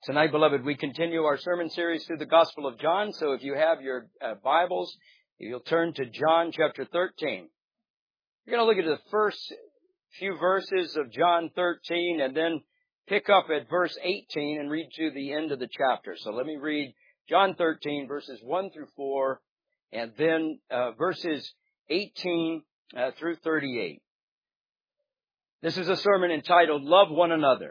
Tonight, beloved, we continue our sermon series through the Gospel of John. So if you have your Bibles, you'll turn to John chapter 13. We're going to look at the first few verses of John 13 and then pick up at verse 18 and read to the end of the chapter. So let me read John 13, verses 1 through 4, and then verses 18 through 38. This is a sermon entitled, Love One Another.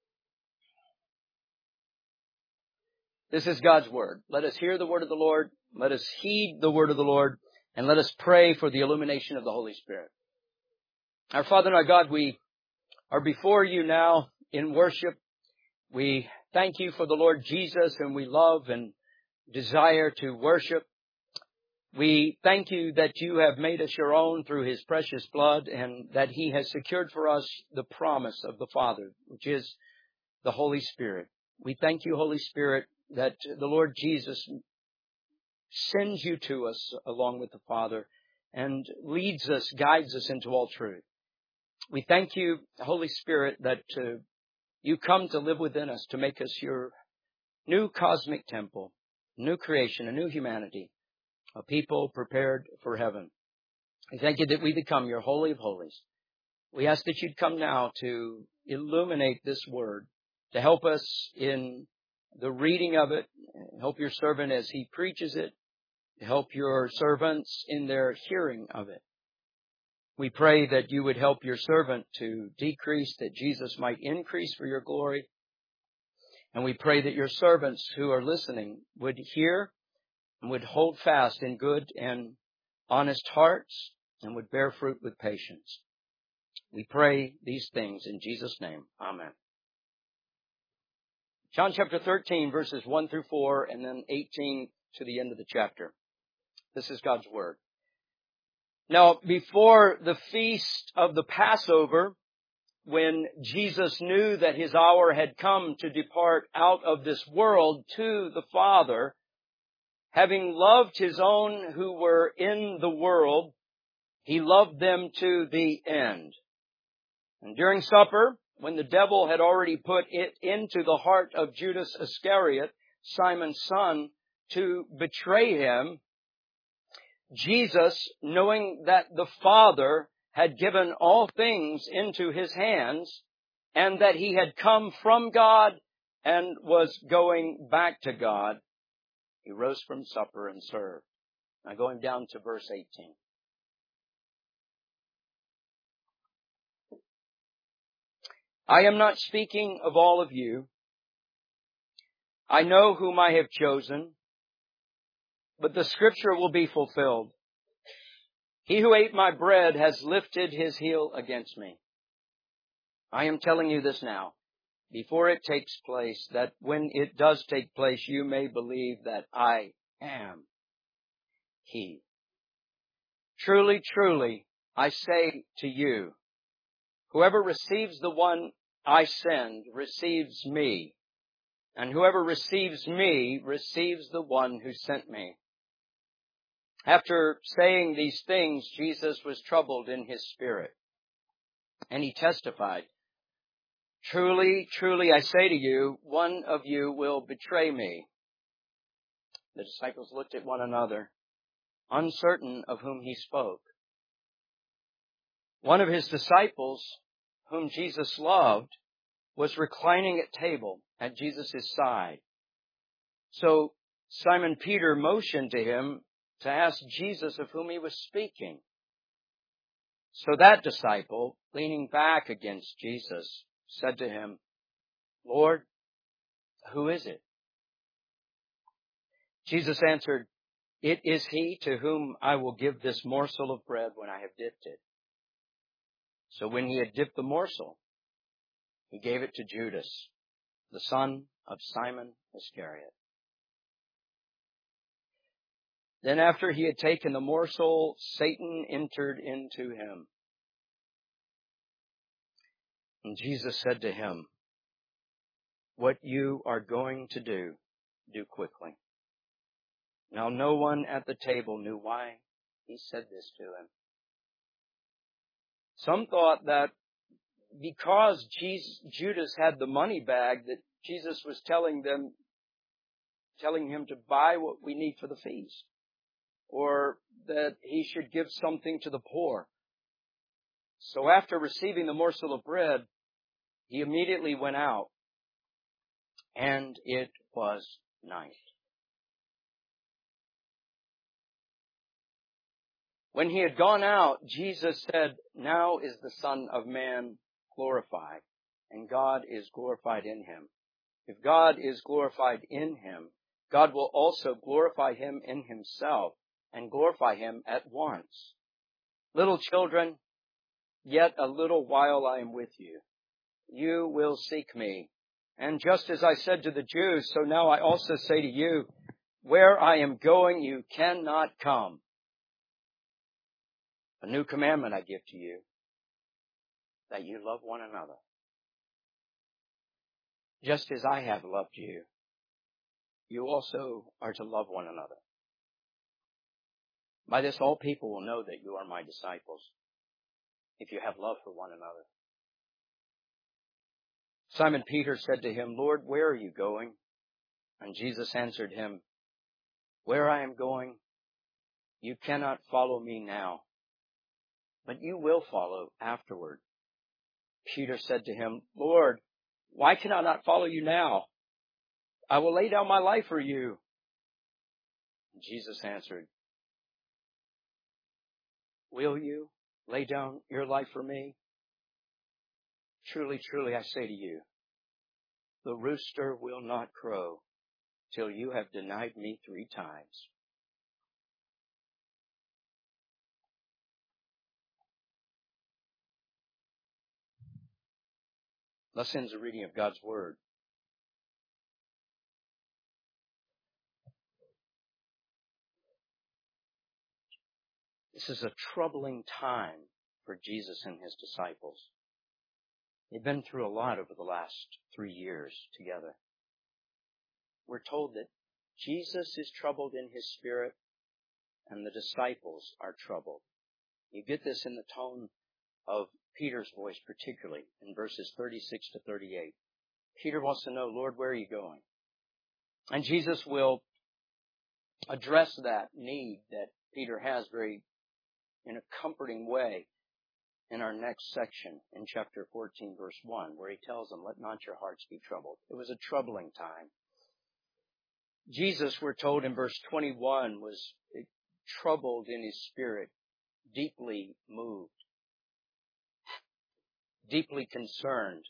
This is God's Word. Let us hear the Word of the Lord. Let us heed the Word of the Lord. And let us pray for the illumination of the Holy Spirit. Our Father and our God, we are before you now in worship. We thank you for the Lord Jesus, whom we love and desire to worship. We thank you that you have made us your own through His precious blood, and that He has secured for us the promise of the Father, which is the Holy Spirit. We thank you, Holy Spirit, that the Lord Jesus sends you to us along with the Father and leads us, guides us into all truth. We thank you, Holy Spirit, that you come to live within us to make us your new cosmic temple, new creation, a new humanity, a people prepared for heaven. We thank you that we become your Holy of Holies. We ask that you'd come now to illuminate this word, to help us in the reading of it, help your servant as he preaches it, help your servants in their hearing of it. We pray that you would help your servant to decrease, that Jesus might increase for your glory. And we pray that your servants who are listening would hear and would hold fast in good and honest hearts and would bear fruit with patience. We pray these things in Jesus' name. Amen. John chapter 13, verses 1 through 4, and then 18 to the end of the chapter. This is God's Word. Now, before the feast of the Passover, when Jesus knew that His hour had come to depart out of this world to the Father, having loved His own who were in the world, He loved them to the end. And during supper, when the devil had already put it into the heart of Judas Iscariot, Simon's son, to betray Him, Jesus, knowing that the Father had given all things into His hands, and that He had come from God and was going back to God, He rose from supper and served. Now going down to verse 18. I am not speaking of all of you. I know whom I have chosen, but the scripture will be fulfilled. He who ate my bread has lifted his heel against me. I am telling you this now, before it takes place, that when it does take place, you may believe that I am He. Truly, truly, I say to you, whoever receives the one I send receives me, and whoever receives me receives the one who sent me. After saying these things, Jesus was troubled in His spirit, and He testified, Truly, truly, I say to you, one of you will betray me. The disciples looked at one another, uncertain of whom He spoke. One of His disciples, whom Jesus loved, was reclining at table at Jesus' side. So Simon Peter motioned to him to ask Jesus of whom He was speaking. So that disciple, leaning back against Jesus, said to Him, Lord, who is it? Jesus answered, It is he to whom I will give this morsel of bread when I have dipped it. So when He had dipped the morsel, He gave it to Judas, the son of Simon Iscariot. Then after He had taken the morsel, Satan entered into him. And Jesus said to him, What you are going to do, do quickly. Now no one at the table knew why He said this to him. Some thought that because Judas had the money bag, that Jesus was telling him to buy what we need for the feast, or that he should give something to the poor. So after receiving the morsel of bread, he immediately went out, and it was night. When he had gone out, Jesus said, "Now is the Son of Man glorified, and God is glorified in him. If God is glorified in him, God will also glorify him in himself and glorify him at once. Little children, yet a little while I am with you. You will seek me. And just as I said to the Jews, so now I also say to you, where I am going, you cannot come. A new commandment I give to you, that you love one another. Just as I have loved you, you also are to love one another. By this all people will know that you are my disciples, if you have love for one another." Simon Peter said to him, "Lord, where are you going?" And Jesus answered him, "Where I am going, you cannot follow me now, but you will follow afterward." Peter said to him, "Lord, why can I not follow you now? I will lay down my life for you." And Jesus answered, "Will you lay down your life for me? Truly, truly, I say to you, the rooster will not crow till you have denied me 3 times. Thus ends the reading of God's Word. This is a troubling time for Jesus and his disciples. They've been through a lot over the last 3 years together. We're told that Jesus is troubled in his spirit and the disciples are troubled. You get this in the tone of Peter's voice, particularly in verses 36 to 38. Peter wants to know, "Lord, where are you going?" And Jesus will address that need that Peter has in a comforting way in our next section in chapter 14, verse 1, where he tells them, "Let not your hearts be troubled." It was a troubling time. Jesus, we're told in verse 21, was troubled in his spirit, deeply moved, deeply concerned,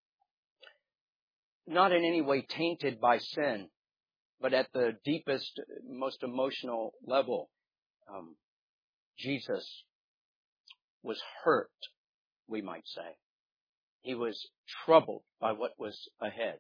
not in any way tainted by sin, but at the deepest, most emotional level, Jesus was hurt, we might say. He was troubled by what was ahead.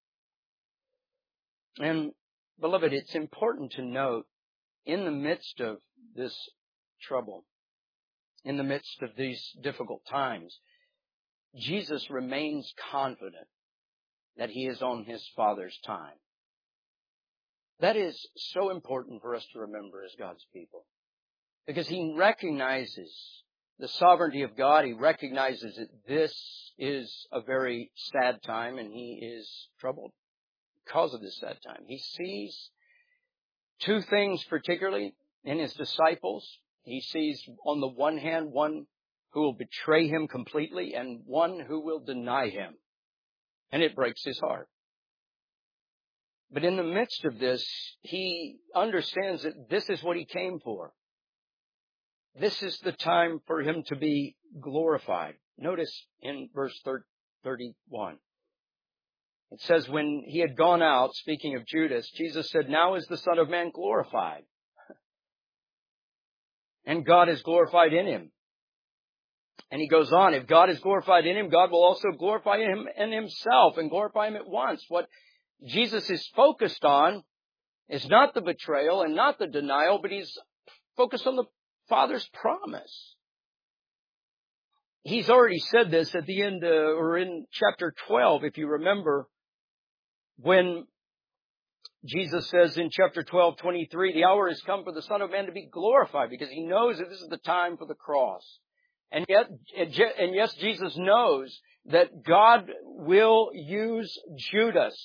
And, beloved, it's important to note, in the midst of this trouble, in the midst of these difficult times, Jesus remains confident that he is on his Father's time. That is so important for us to remember as God's people, because he recognizes the sovereignty of God. He recognizes that this is a very sad time, and he is troubled because of this sad time. He sees 2 things particularly in his disciples. He sees, on the one hand, one who will betray him completely and one who will deny him. And it breaks his heart. But in the midst of this, he understands that this is what he came for. This is the time for him to be glorified. Notice in verse 31. It says, when he had gone out, speaking of Judas, Jesus said, "Now is the Son of Man glorified, and God is glorified in him." And he goes on, if God is glorified in him, God will also glorify him in himself and glorify him at once. What Jesus is focused on is not the betrayal and not the denial, but he's focused on the Father's promise. He's already said this at the end, or in chapter 12, if you remember, when Jesus says in chapter 12:23, "The hour has come for the Son of Man to be glorified," because he knows that this is the time for the cross. And yes, Jesus knows that God will use Judas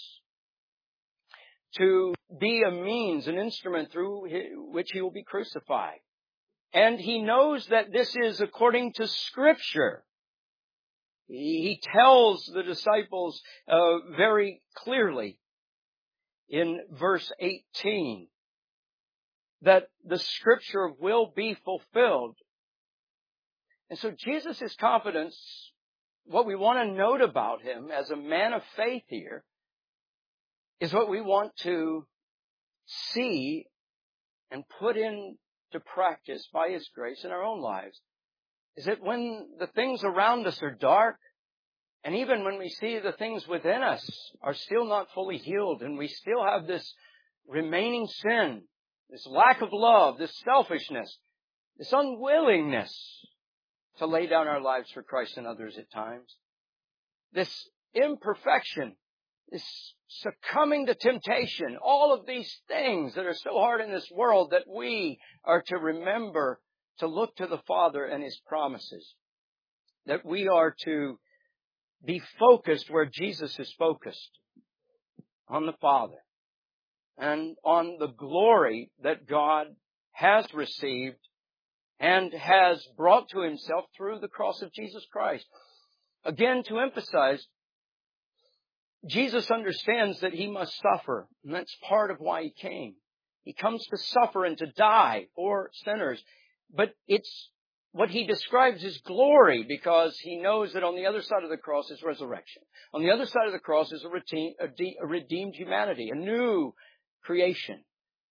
to be a means, an instrument through which He will be crucified. And He knows that this is according to Scripture. He tells the disciples very clearly in verse 18 that the Scripture will be fulfilled. And so Jesus' confidence, what we want to note about Him as a man of faith here, is what we want to see and put into practice by His grace in our own lives. Is that when the things around us are dark, and even when we see the things within us are still not fully healed, and we still have this remaining sin, this lack of love, this selfishness, this unwillingness to lay down our lives for Christ and others at times, this imperfection, this succumbing to temptation, all of these things that are so hard in this world, that we are to remember to look to the Father and His promises. That we are to be focused where Jesus is focused, on the Father and on the glory that God has received and has brought to Himself through the cross of Jesus Christ. Again, to emphasize, Jesus understands that He must suffer, and that's part of why He came. He comes to suffer and to die for sinners. But it's what He describes as glory, because He knows that on the other side of the cross is resurrection. On the other side of the cross is a redeemed humanity, a new creation.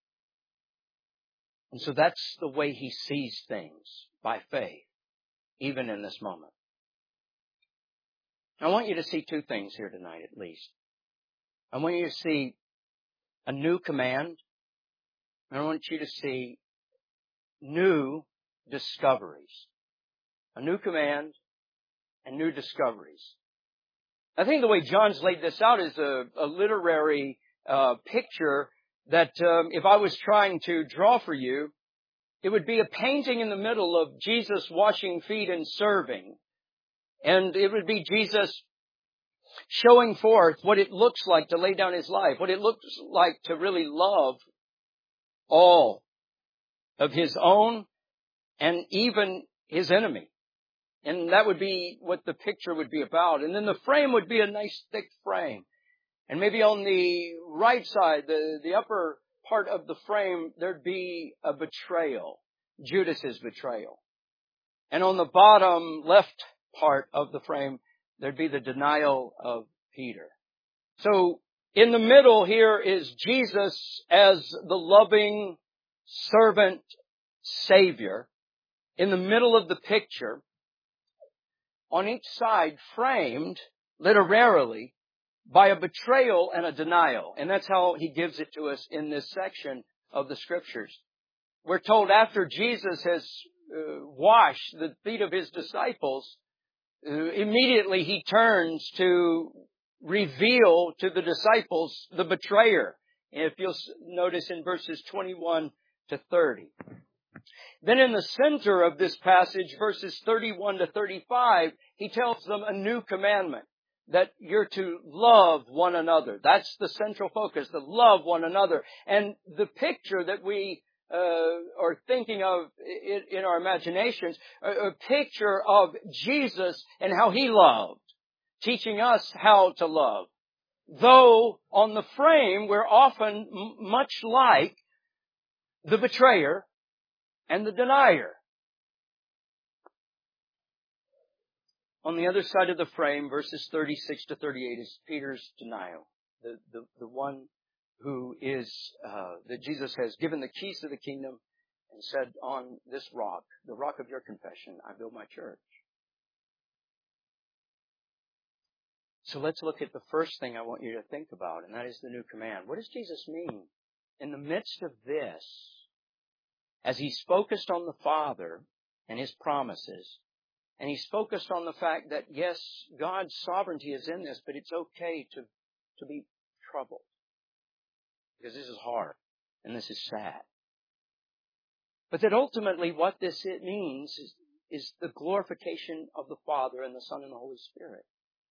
And so that's the way He sees things, by faith, even in this moment. I want you to see two things here tonight, at least. I want you to see a new command, and I want you to see new discoveries. A new command and new discoveries. I think the way John's laid this out is a literary picture that if I was trying to draw for you, it would be a painting in the middle of Jesus washing feet and serving. And it would be Jesus showing forth what it looks like to lay down His life, what it looks like to really love all of His own and even His enemy. And that would be what the picture would be about. And then the frame would be a nice thick frame. And maybe on the right side, the upper part of the frame, there'd be a betrayal, Judas's betrayal. And on the bottom left part of the frame, there'd be the denial of Peter. So in the middle here is Jesus as the loving servant Savior. In the middle of the picture, on each side framed literarily by a betrayal and a denial. And that's how He gives it to us in this section of the Scriptures. We're told after Jesus has washed the feet of His disciples, immediately He turns to reveal to the disciples the betrayer. If you'll notice in verses 21 to 30. Then in the center of this passage, verses 31 to 35, He tells them a new commandment, that you're to love one another. That's the central focus, to love one another. And the picture that we are thinking of in our imaginations, a picture of Jesus and how He loved, teaching us how to love. Though on the frame, we're often much like the betrayer and the denier. On the other side of the frame, verses 36 to 38, is Peter's denial. The one who is, that Jesus has given the keys to the kingdom and said, on this rock, the rock of your confession, I build my church. So let's look at the first thing I want you to think about, and that is the new command. What does Jesus mean? In the midst of this, as He's focused on the Father and His promises, and He's focused on the fact that, yes, God's sovereignty is in this, but it's okay to be troubled. Because this is hard, and this is sad. But that ultimately what this means is the glorification of the Father and the Son and the Holy Spirit.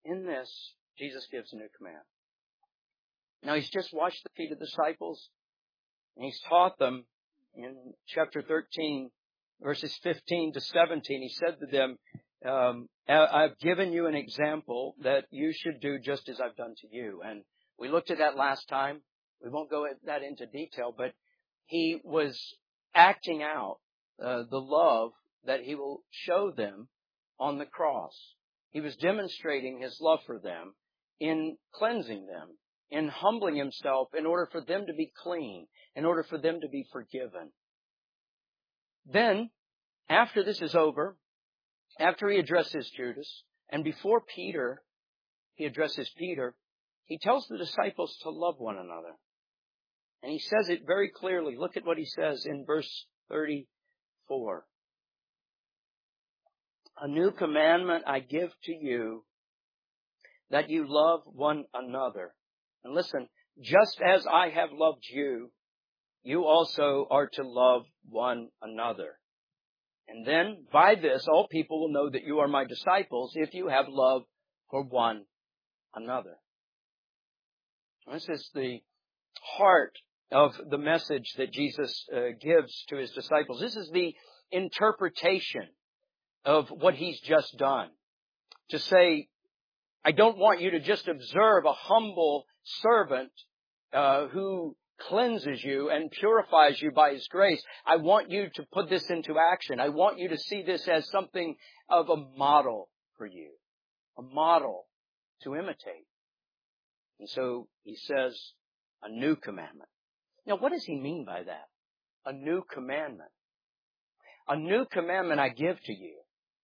in this, Jesus gives a new command. Now, He's just washed the feet of the disciples, and He's taught them in chapter 13, verses 15 to 17. He said to them, I've given you an example that you should do just as I've done to you. And we looked at that last time. We won't go that into detail, but He was acting out the love that He will show them on the cross. He was demonstrating His love for them in cleansing them, in humbling Himself in order for them to be clean, in order for them to be forgiven. Then, after this is over, after He addresses Judas, and before He addresses Peter, He tells the disciples to love one another. And He says it very clearly. Look at what He says in verse 34. A new commandment I give to you, that you love one another. And listen, just as I have loved you, you also are to love one another. And then, by this, all people will know that you are my disciples if you have love for one another. This is the heart of the message that Jesus gives to His disciples. This is the interpretation of what He's just done. To say, I don't want you to just observe a humble servant who cleanses you and purifies you by His grace. I want you to put this into action. I want you to see this as something of a model for you, a model to imitate. And so He says, a new commandment. Now, what does He mean by that? A new commandment. A new commandment I give to you.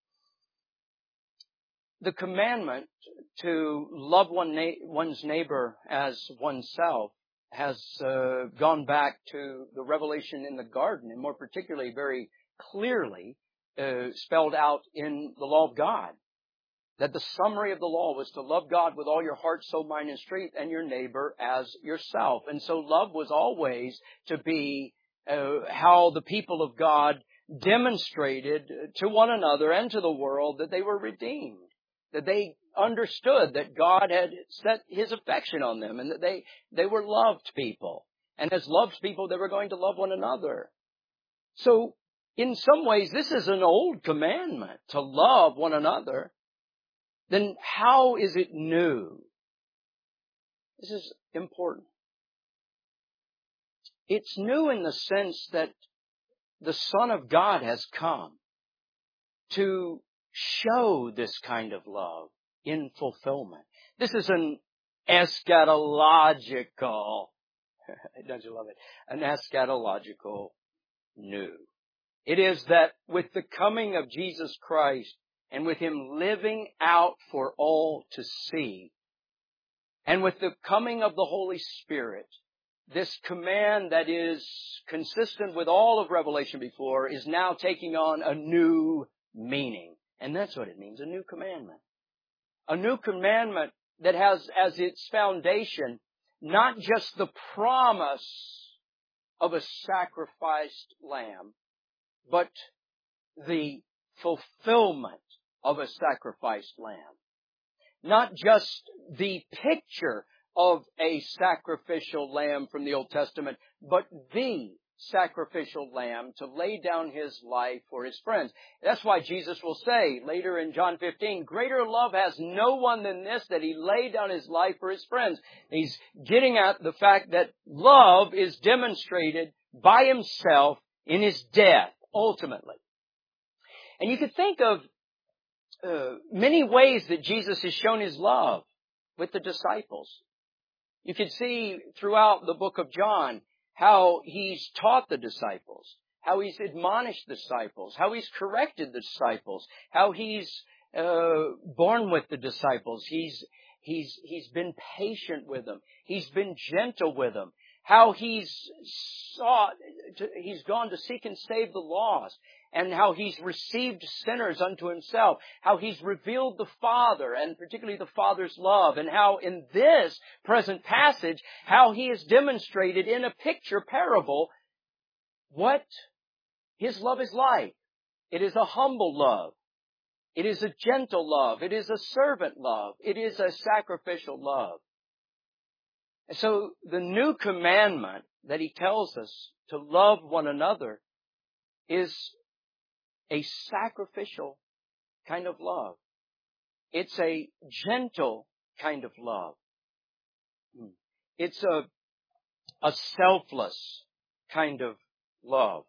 The commandment to love one's neighbor as oneself has gone back to the revelation in the garden, and more particularly very clearly spelled out in the law of God. That the summary of the law was to love God with all your heart, soul, mind, and strength, and your neighbor as yourself. And so love was always to be how the people of God demonstrated to one another and to the world that they were redeemed. That they understood that God had set His affection on them and that they were loved people. And as loved people, they were going to love one another. So, in some ways, this is an old commandment, to love one another. Then how is it new? This is important. It's new in the sense that the Son of God has come to show this kind of love in fulfillment. This is an eschatological, don't you love it? An eschatological new. It is that with the coming of Jesus Christ and with Him living out for all to see, and with the coming of the Holy Spirit, this command that is consistent with all of Revelation before is now taking on a new meaning. And that's what it means, a new commandment. A new commandment that has as its foundation not just the promise of a sacrificed lamb, but the fulfillment of a sacrificed lamb. Not just the picture of a sacrificial lamb from the Old Testament, but the sacrificial lamb to lay down His life for His friends. That's why Jesus will say later in John 15, greater love has no one than this, that He laid down His life for His friends. He's getting at the fact that love is demonstrated by Himself in His death, ultimately. And you could think of many ways that Jesus has shown His love with the disciples. You can see throughout the book of John how He's taught the disciples, how He's admonished the disciples, how He's corrected the disciples, how He's borne with the disciples. He's been patient with them. He's been gentle with them. How He's gone to seek and save the lost, and how He's received sinners unto Himself, how He's revealed the Father, and particularly the Father's love, and how in this present passage, how He has demonstrated in a picture parable what His love is like. It is a humble love. It is a gentle love. It is a servant love. It is a sacrificial love. And so the new commandment that He tells us to love one another is a sacrificial kind of love. It's a gentle kind of love. It's a selfless kind of love.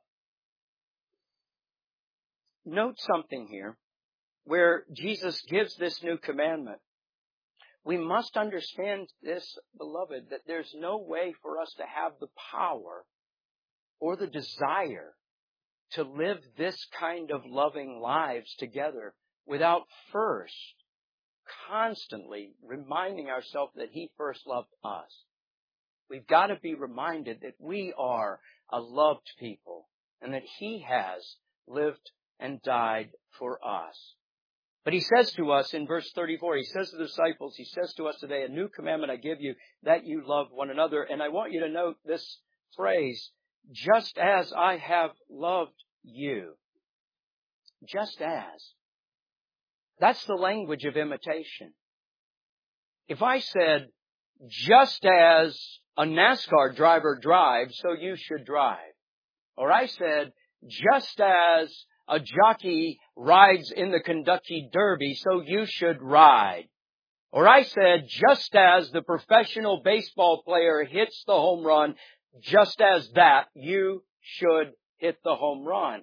Note something here. Where Jesus gives this new commandment, we must understand this, beloved, that there's no way for us to have the power or the desire to live this kind of loving lives together without first constantly reminding ourselves that He first loved us. We've got to be reminded that we are a loved people and that He has lived and died for us. But He says to us in verse 34, He says to the disciples, He says to us today, a new commandment I give you, that you love one another. And I want you to note this phrase, just as I have loved you. Just as. That's the language of imitation. If I said, just as a NASCAR driver drives, so you should drive. Or I said, just as a jockey rides in the Kentucky Derby, so you should ride. Or I said, just as the professional baseball player hits the home run, just as that, you should hit the home run.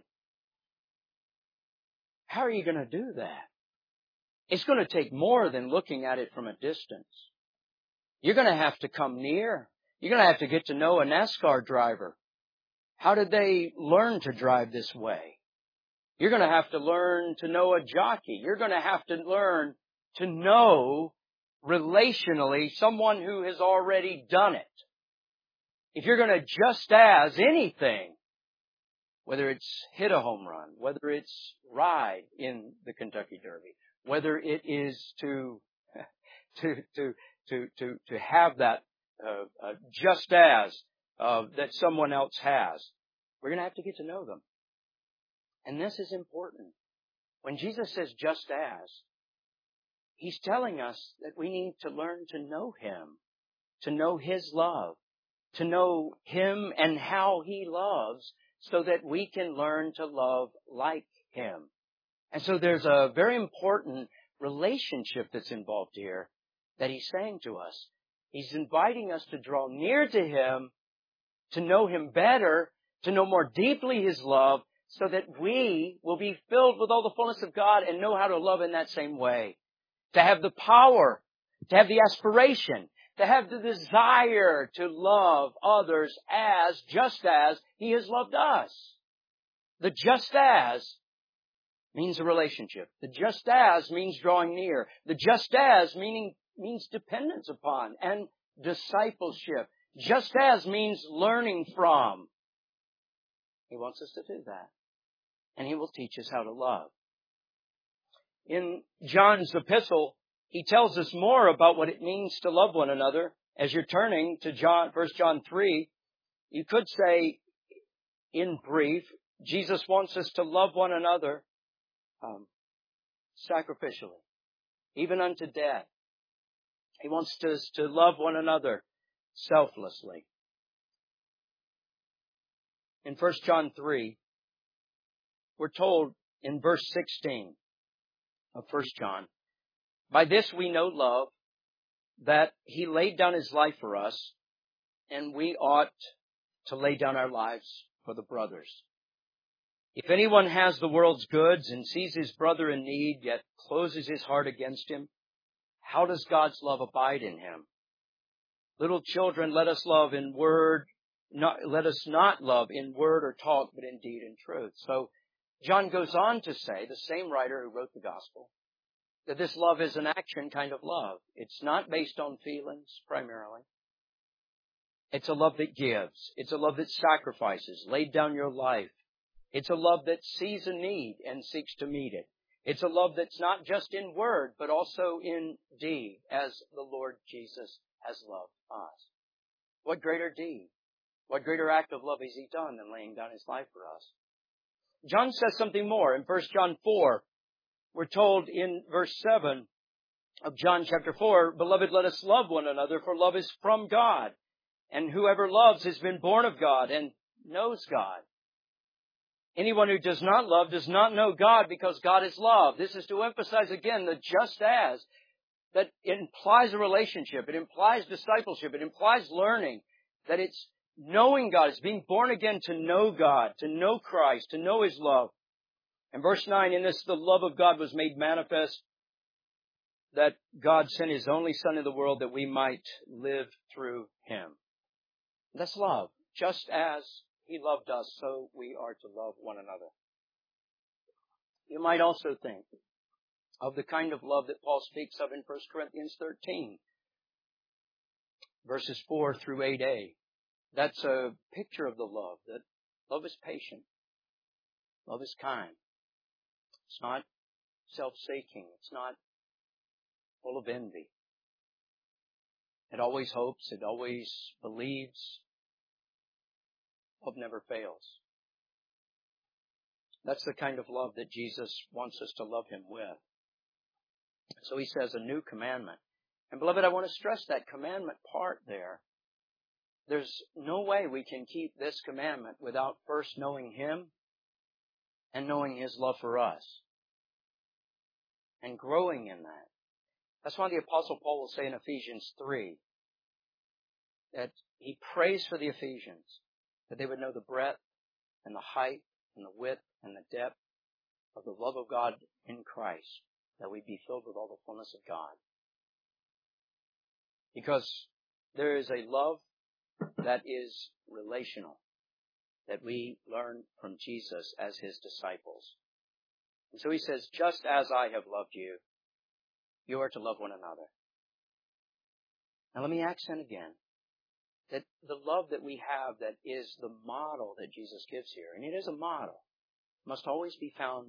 How are you going to do that? It's going to take more than looking at it from a distance. You're going to have to come near. You're going to have to get to know a NASCAR driver. How did they learn to drive this way? You're going to have to learn to know a jockey. You're going to have to learn to know relationally someone who has already done it. If you're going to just as anything, whether it's hit a home run, whether it's ride in the Kentucky Derby, whether it is to have that just as that someone else has, we're going to have to get to know them. And this is important. When Jesus says just as, He's telling us that we need to learn to know Him, to know His love, to know Him and how He loves, so that we can learn to love like Him. And so there's a very important relationship that's involved here that He's saying to us. He's inviting us to draw near to Him, to know Him better, to know more deeply His love, so that we will be filled with all the fullness of God and know how to love in that same way. To have the power, to have the aspiration, to have the desire to love others just as He has loved us. The just as means a relationship. The just as means drawing near. The just as means dependence upon and discipleship. Just as means learning from. He wants us to do that. And He will teach us how to love. In John's epistle, he tells us more about what it means to love one another. As you're turning to 1 John 3, you could say, in brief, Jesus wants us to love one another sacrificially, even unto death. He wants us to love one another selflessly. In 1 John 3, we're told in verse 16 of 1 John, by this we know love, that He laid down His life for us, and we ought to lay down our lives for the brothers. If anyone has the world's goods and sees his brother in need, yet closes his heart against him, how does God's love abide in him? Little children, let us love in word, let us not love in word or talk, but in deed and truth. So John goes on to say, the same writer who wrote the gospel, that this love is an action kind of love. It's not based on feelings primarily. It's a love that gives. It's a love that sacrifices, laid down your life. It's a love that sees a need and seeks to meet it. It's a love that's not just in word, but also in deed, as the Lord Jesus has loved us. What greater deed? What greater act of love has He done than laying down His life for us? John says something more in 1 John 4. We're told in verse 7 of John chapter 4, Beloved, let us love one another, for love is from God. And whoever loves has been born of God and knows God. Anyone who does not love does not know God, because God is love. This is to emphasize again the just as, that it implies a relationship. It implies discipleship. It implies learning. That it's knowing God. It's being born again to know God, to know Christ, to know His love. And verse 9, in this the love of God was made manifest, that God sent His only Son in the world that we might live through Him. That's love. Just as He loved us, so we are to love one another. You might also think of the kind of love that Paul speaks of in 1 Corinthians 13, verses 4 through 8a. That's a picture of the love, that love is patient. Love is kind. It's not self-seeking. It's not full of envy. It always hopes. It always believes. Love never fails. That's the kind of love that Jesus wants us to love Him with. So He says a new commandment. And beloved, I want to stress that commandment part there. There's no way we can keep this commandment without first knowing Him and knowing His love for us and growing in that. That's why the Apostle Paul will say in Ephesians 3 that he prays for the Ephesians, that they would know the breadth and the height and the width and the depth of the love of God in Christ, that we be filled with all the fullness of God. Because there is a love that is relational, that we learn from Jesus as His disciples. And so He says, just as I have loved you, you are to love one another. Now let me accent again that the love that we have that is the model that Jesus gives here, and it is a model, must always be founded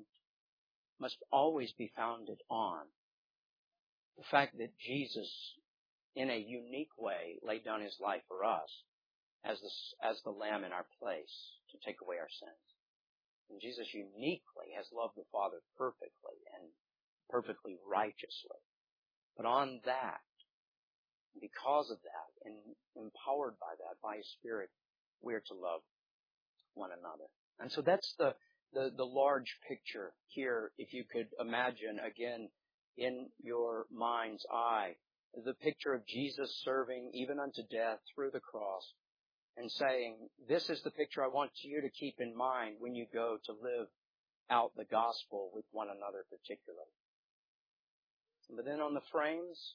on the fact that Jesus, in a unique way, laid down His life for us as the Lamb in our place to take away our sins. And Jesus uniquely has loved the Father perfectly and perfectly righteously. But on that, because of that, and empowered by that, by His Spirit, we are to love one another. And so that's the large picture here, if you could imagine again in your mind's eye, the picture of Jesus serving even unto death through the cross and saying, this is the picture I want you to keep in mind when you go to live out the gospel with one another particularly. But then on the frames,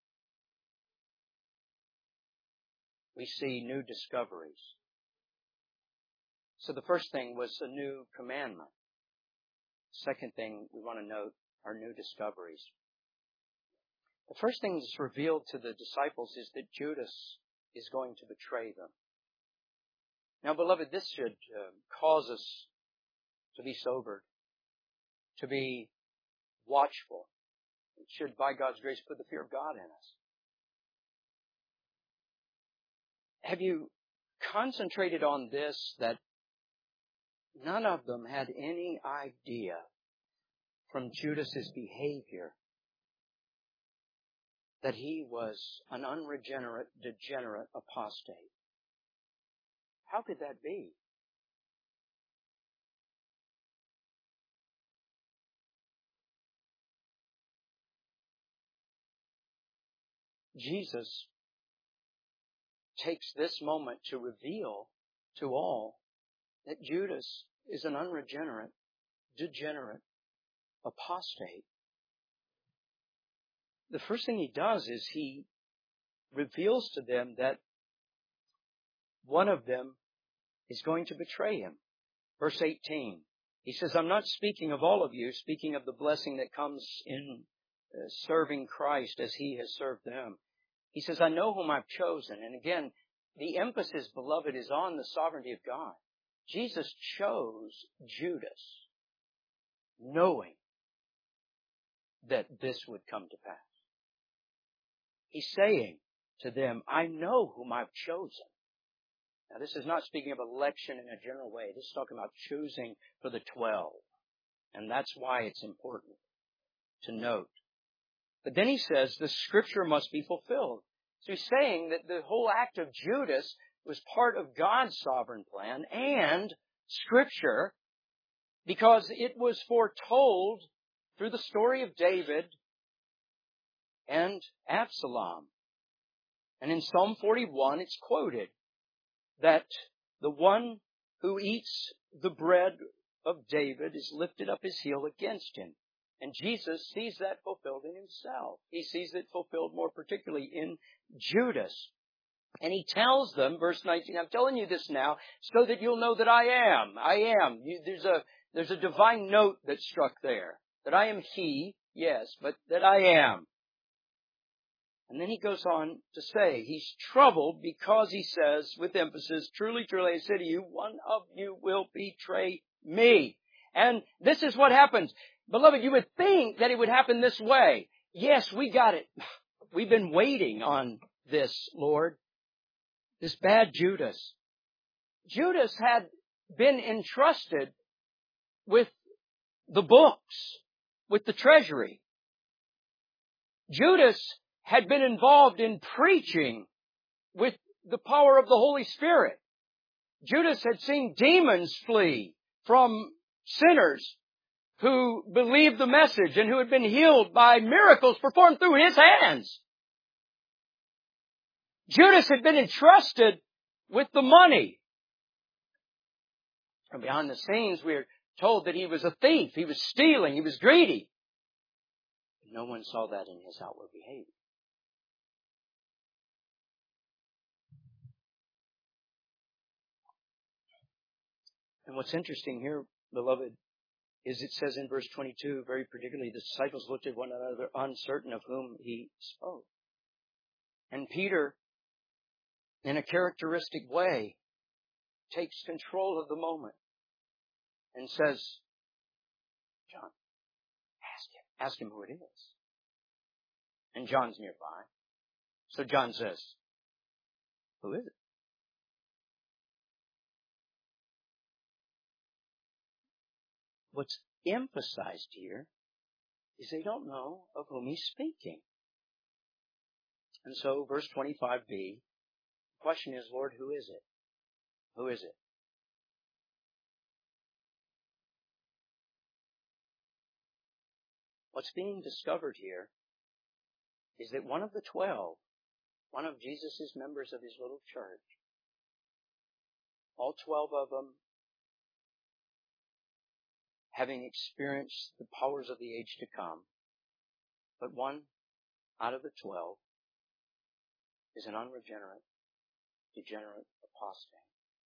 we see new discoveries. So the first thing was a new commandment. Second thing we want to note are new discoveries. The first thing that's revealed to the disciples is that Judas is going to betray them. Now, beloved, this should cause us to be sobered, to be watchful. It should, by God's grace, put the fear of God in us. Have you concentrated on this, that none of them had any idea from Judas's behavior that he was an unregenerate, degenerate apostate? How could that be? Jesus takes this moment to reveal to all that Judas is an unregenerate, degenerate apostate. The first thing He does is He reveals to them that one of them is going to betray Him. Verse 18, He says, I'm not speaking of all of you, speaking of the blessing that comes in serving Christ as He has served them. He says, I know whom I've chosen. And again, the emphasis, beloved, is on the sovereignty of God. Jesus chose Judas, knowing that this would come to pass. He's saying to them, I know whom I've chosen. Now, this is not speaking of election in a general way. This is talking about choosing for the 12. And that's why it's important. to note. But then he says the Scripture must be fulfilled. So he's saying that the whole act of Judas was part of God's sovereign plan and Scripture, because it was foretold through the story of David and Absalom. And in Psalm 41, it's quoted that the one who eats the bread of David is lifted up his heel against him. And Jesus sees that fulfilled in himself. He sees it fulfilled more particularly in Judas. And he tells them, verse 19, I'm telling you this now so that you'll know that I am. I am. There's a divine note that's struck there. That I am He, yes, but that I am. And then he goes on to say, he's troubled because he says, with emphasis, truly, truly, I say to you, one of you will betray me. And this is what happens. Beloved, you would think that it would happen this way. Yes, we got it. We've been waiting on this, Lord. This bad Judas. Judas had been entrusted with the books, with the treasury. Judas had been involved in preaching with the power of the Holy Spirit. Judas had seen demons flee from sinners who believed the message and who had been healed by miracles performed through his hands. Judas had been entrusted with the money. From behind the scenes, we are told that he was a thief, he was stealing, he was greedy. No one saw that in his outward behavior. And what's interesting here, beloved, is it says in verse 22, very particularly, the disciples looked at one another, uncertain of whom he spoke. And Peter, in a characteristic way, takes control of the moment and says, John, ask him who it is. And John's nearby. So John says, who is it? What's emphasized here is they don't know of whom he's speaking. And so, verse 25b, the question is, Lord, who is it? Who is it? What's being discovered here is that one of the 12, one of Jesus' members of his little church, all 12 of them, having experienced the powers of the age to come, but one out of the 12 is an unregenerate, degenerate apostate.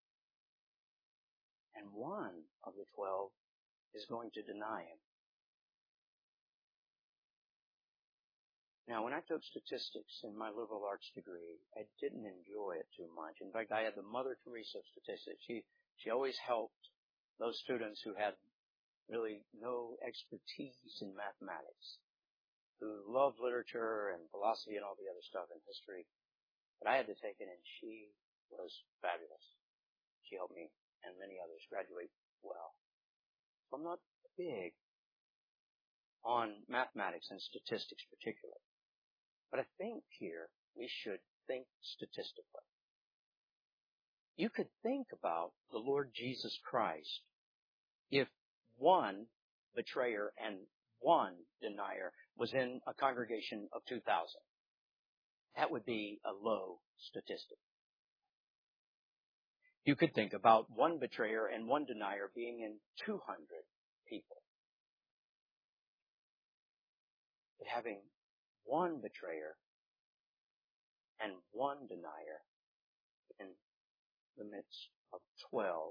And one of the 12 is going to deny him. Now, when I took statistics in my liberal arts degree, I didn't enjoy it too much. In fact, I had the Mother Teresa of statistics. She always helped those students who had really no expertise in mathematics, who loved literature and philosophy and all the other stuff in history. But I had to take it, and she was fabulous. She helped me and many others graduate well. So I'm not big on mathematics and statistics particularly. But I think here we should think statistically. You could think about the Lord Jesus Christ if one betrayer and one denier was in a congregation of 2,000. That would be a low statistic. You could think about one betrayer and one denier being in 200 people. But having one betrayer and one denier in the midst of 12,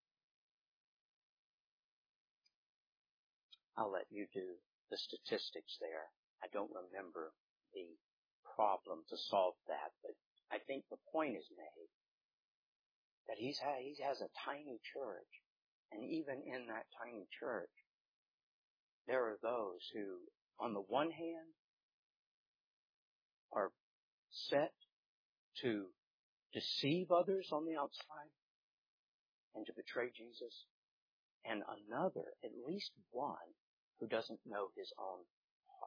I'll let you do the statistics there. I don't remember the problem to solve that, but I think the point is made that he has a tiny church, and even in that tiny church, there are those who, on the one hand, are set to deceive others on the outside and to betray Jesus, and another, at least one, who doesn't know his own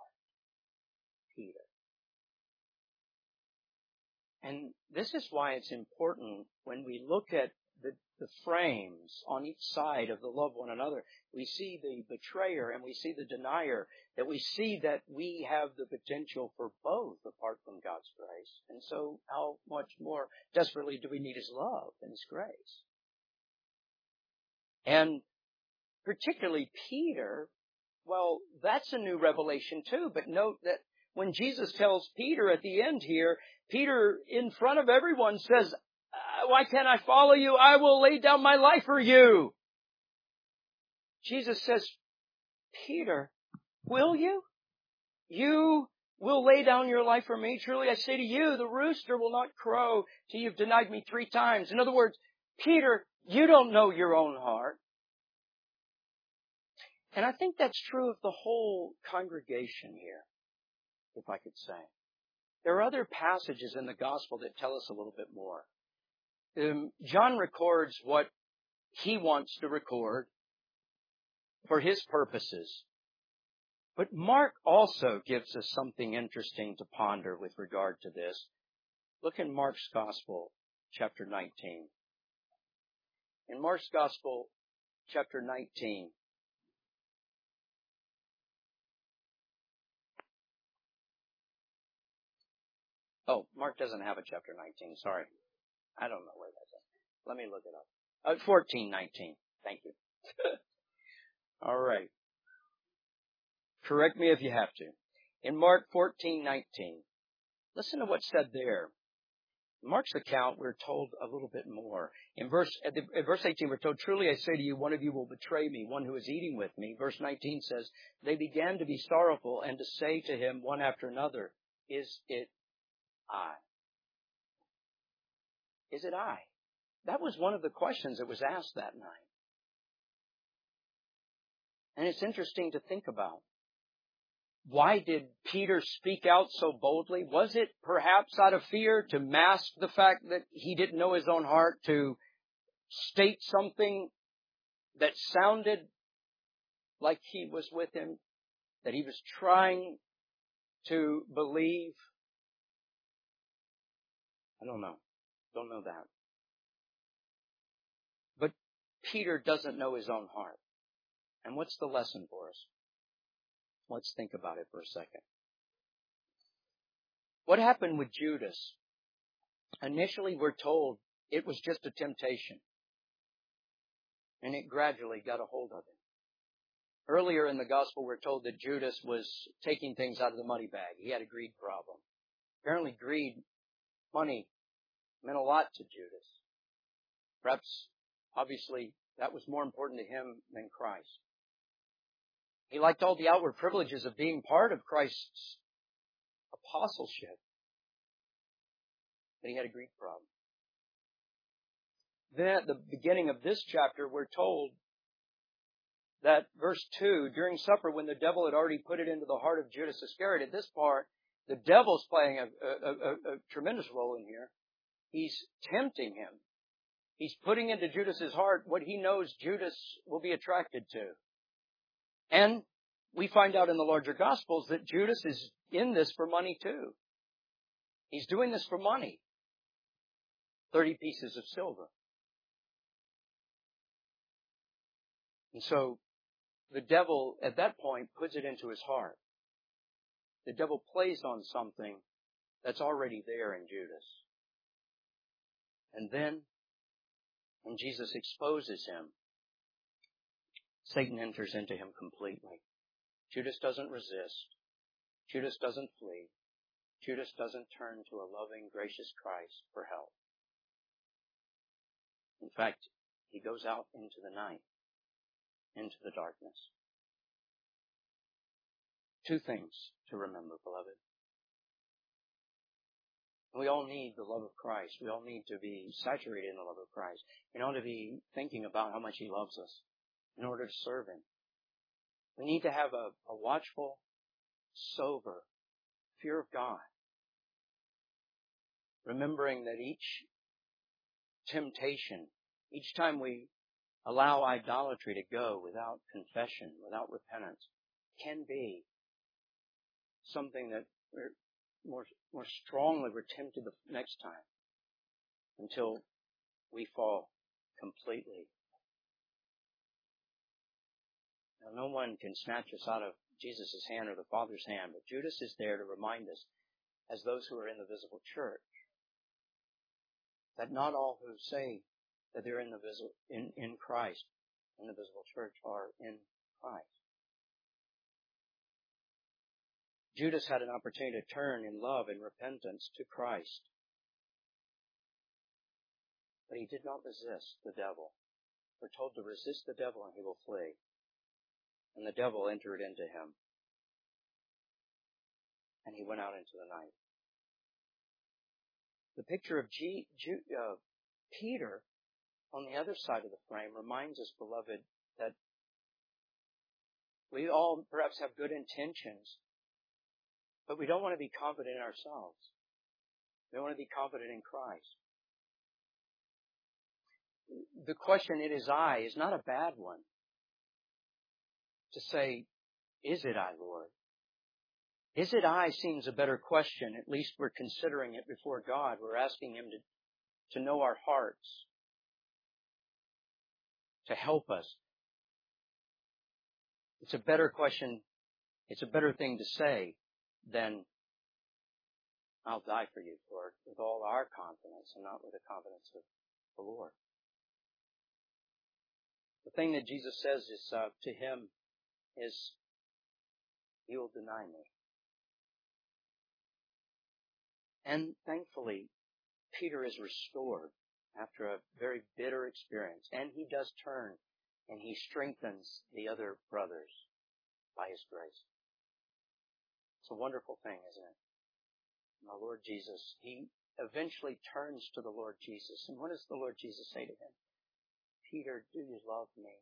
Peter. And this is why it's important when we look at the frames on each side of the love one another. We see the betrayer and we see the denier, that we see that we have the potential for both apart from God's grace. And so how much more desperately do we need His love and His grace? And particularly Peter, well, that's a new revelation too. But note that when Jesus tells Peter at the end here, Peter in front of everyone says, why can't I follow you? I will lay down my life for you. Jesus says, Peter, will you? You will lay down your life for me? Truly I say to you, the rooster will not crow till you've denied me 3 times. In other words, Peter, you don't know your own heart. And I think that's true of the whole congregation here, if I could say. There are other passages in the gospel that tell us a little bit more. John records what he wants to record for his purposes. But Mark also gives us something interesting to ponder with regard to this. Look in Mark's Gospel, chapter 19. In Mark's Gospel, chapter 19, oh, Mark doesn't have a chapter 19, sorry. I don't know where that's at. Let me look it up. 14:19. Thank you. All right. Correct me if you have to. In Mark 14:19, listen to what's said there. In Mark's account, we're told a little bit more. In verse 18, we're told, truly I say to you, one of you will betray me, one who is eating with me. Verse 19 says, they began to be sorrowful and to say to him one after another, is it I? Is it I? That was one of the questions that was asked that night. And it's interesting to think about. Why did Peter speak out so boldly? Was it perhaps out of fear to mask the fact that he didn't know his own heart, to state something that sounded like he was with him, that he was trying to believe? I don't know. Don't know that. But Peter doesn't know his own heart. And what's the lesson for us? Let's think about it for a second. What happened with Judas? Initially, we're told it was just a temptation. And it gradually got a hold of him. Earlier in the gospel, we're told that Judas was taking things out of the money bag. He had a greed problem. Apparently, greed, money, meant a lot to Judas. Perhaps, obviously, that was more important to him than Christ. He liked all the outward privileges of being part of Christ's apostleship. But he had a greed problem. Then at the beginning of this chapter, we're told that verse 2, during supper, when the devil had already put it into the heart of Judas Iscariot, at this part, the devil's playing a tremendous role in here. He's tempting him. He's putting into Judas's heart what he knows Judas will be attracted to. And we find out in the larger Gospels that Judas is in this for money too. He's doing this for money. 30 pieces of silver. And so the devil at that point puts it into his heart. The devil plays on something that's already there in Judas. And then, when Jesus exposes him, Satan enters into him completely. Judas doesn't resist. Judas doesn't flee. Judas doesn't turn to a loving, gracious Christ for help. In fact, he goes out into the night, into the darkness. 2 things to remember, beloved. We all need the love of Christ. We all need to be saturated in the love of Christ. We ought to be thinking about how much He loves us in order to serve Him. We need to have a watchful, sober fear of God. Remembering that each temptation, each time we allow idolatry to go without confession, without repentance, can be something that more strongly we're tempted the next time until we fall completely. Now, no one can snatch us out of Jesus' hand or the Father's hand, but Judas is there to remind us, as those who are in the visible church, that not all who say that they're in Christ, in the visible church, are in Christ. Judas had an opportunity to turn in love and repentance to Christ. But he did not resist the devil. We're told to resist the devil and he will flee. And the devil entered into him. And he went out into the night. The picture of Peter on the other side of the frame reminds us, beloved, that we all perhaps have good intentions, but we don't want to be confident in ourselves. We want to be confident in Christ. The question, "It is I," is not a bad one. To say, "Is it I, Lord?" "Is it I" seems a better question. At least we're considering it before God. We're asking Him to know our hearts, to help us. It's a better question. It's a better thing to say than, "I'll die for you, Lord," with all our confidence and not with the confidence of the Lord. The thing that Jesus says is to him is, "You will deny me." And thankfully, Peter is restored after a very bitter experience. And he does turn and he strengthens the other brothers by His grace. It's a wonderful thing, isn't it? And the Lord Jesus, he eventually turns to the Lord Jesus. And what does the Lord Jesus say to him? "Peter, do you love me?"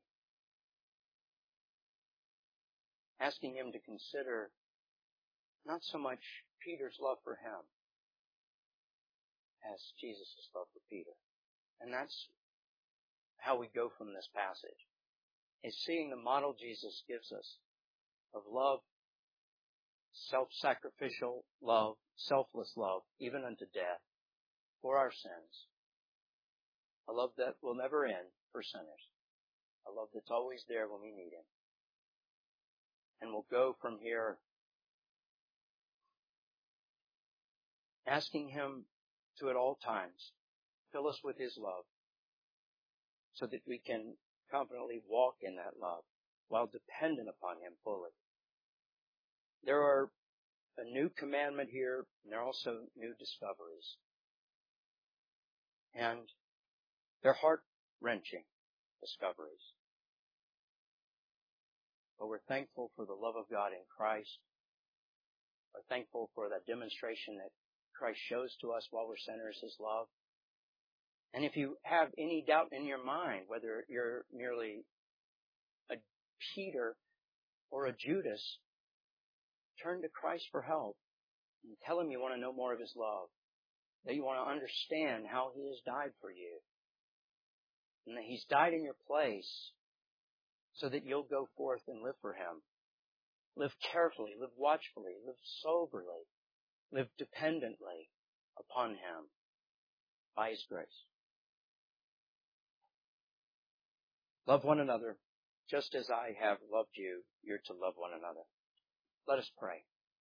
Asking him to consider not so much Peter's love for him as Jesus' love for Peter. And that's how we go from this passage, is seeing the model Jesus gives us of love, self-sacrificial love, selfless love, even unto death, for our sins. A love that will never end for sinners. A love that's always there when we need Him. And we'll go from here asking Him to at all times fill us with His love so that we can confidently walk in that love while dependent upon Him fully. There are a new commandment here, and there are also new discoveries. And they're heart-wrenching discoveries. But we're thankful for the love of God in Christ. We're thankful for that demonstration that Christ shows to us while we're sinners, His love. And if you have any doubt in your mind whether you're merely a Peter or a Judas, turn to Christ for help and tell Him you want to know more of His love, that you want to understand how He has died for you, and that He's died in your place so that you'll go forth and live for Him. Live carefully, live watchfully, live soberly, live dependently upon Him by His grace. Love one another just as I have loved you. You're to love one another. Let us pray.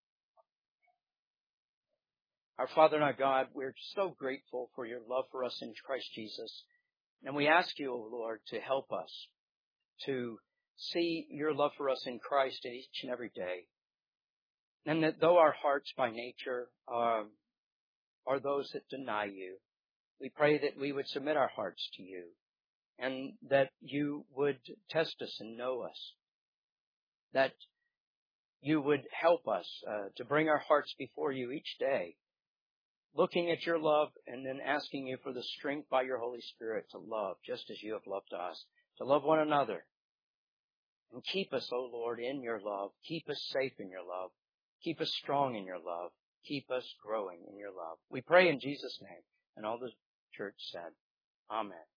Our Father and our God, we're so grateful for your love for us in Christ Jesus. And we ask you, O Lord, to help us to see your love for us in Christ each and every day. And that though our hearts by nature are those that deny you, we pray that we would submit our hearts to you and that you would test us and know us. That you would help us to bring our hearts before you each day, looking at your love and then asking you for the strength by your Holy Spirit to love just as you have loved us, to love one another. And keep us, O Lord, in your love. Keep us safe in your love. Keep us strong in your love. Keep us growing in your love. We pray in Jesus' name. And all the church said, Amen.